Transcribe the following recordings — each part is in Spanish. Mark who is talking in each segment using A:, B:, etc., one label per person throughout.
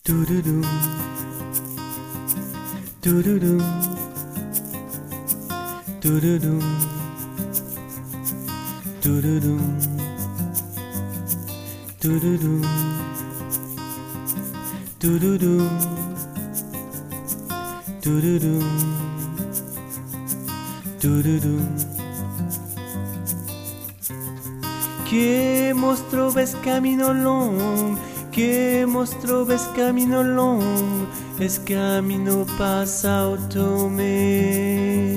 A: Tururú, tururú, tururú, tururú, tururú, tururú, tururú, tururú. Que mostro ves camino long, que mostro ves camino long, es camino pasa autome.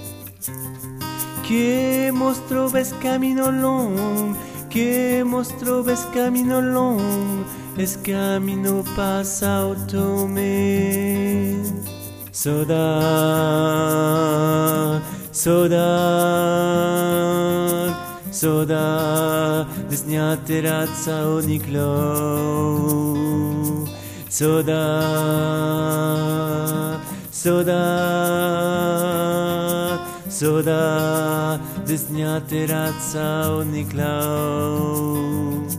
A: Que mostro ves camino long, que mostro ves camino long, es camino pasa autome. Soda, soda, soda, desňate radca uniklou. Soda, soda, soda, desňate radca uniklou.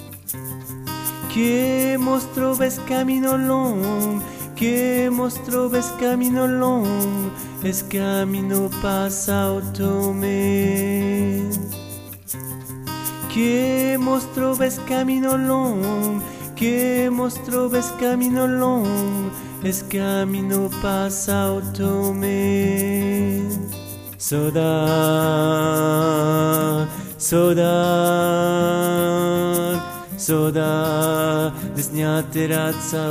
A: Que mostro ves camino long, que mostro ves camino long, es camino pasa autome. Que mostro ves camino long, que mostro ves camino long, es camino pasa autome. Soda, soda, soda, desňate radca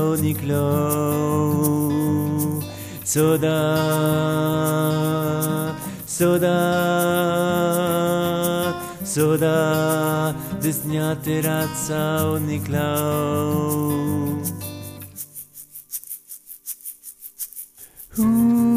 A: uniklou. Soda, soda, soda, desňate radca uniklou.